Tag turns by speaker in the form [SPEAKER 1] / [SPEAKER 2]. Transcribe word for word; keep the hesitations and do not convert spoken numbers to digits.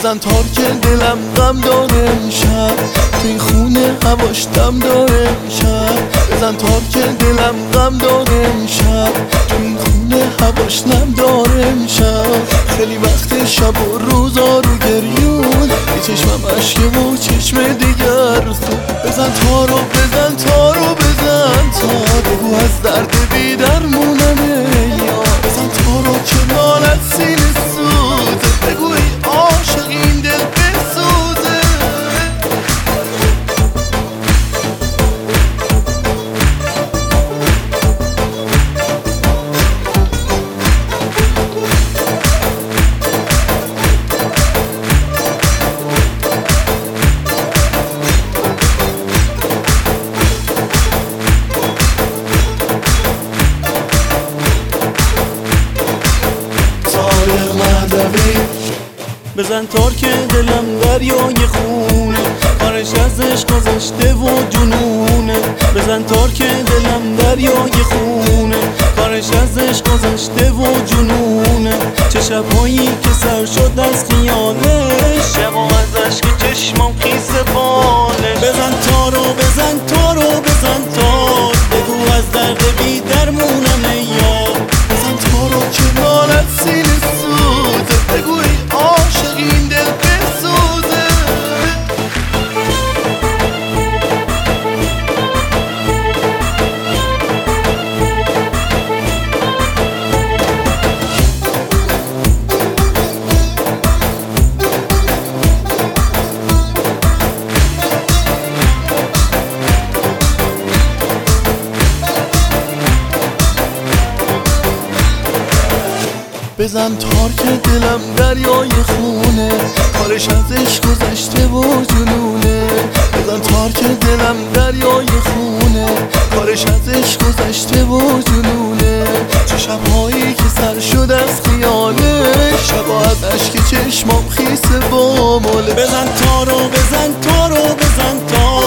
[SPEAKER 1] بزن تار که دلم غم داره امشب، تو این خونه هواش دم داره امشب. بزن تار که دلم غم داره امشب، تو این خونه هواش نم داره امشب. خیلی وقت شب و روزا رو گریون، یه چشمم عشقه و چشم دیگر رسون. بزن تارو بزن تارو بزن تار، بگو از درد بی درمونمه یا. بزن تارو که نالت سینه سوزه، بگو ای عاشق این دل بسوزه.
[SPEAKER 2] بزن تار که دلم دریای خونه، کارش ازش گذشته و جنونه. بزن تار که دلم دریای خونه، کارش ازش گذشته و جنونه. چه شبهایی که سر شد از خیالش، شبا ازش که چشمام خیس بالش. بزن تارو بزن تارو بزن تار، بگو از درد بی درمونم یار.
[SPEAKER 1] بزن تارو که نالت سینه سوزه، بگو ای عاشق این دل بسوزه. بزن تار که دلم دریای خونه، کارش ازش گذشته و جنونه. بزن تار که دلم دریای خونه، کارش ازش گذشته و جنونه. چه شبهایی که سر شد از خیالش، شبا از عشق چشمام خیس با ماله.
[SPEAKER 2] بزن تارو بزن تارو بزن تار،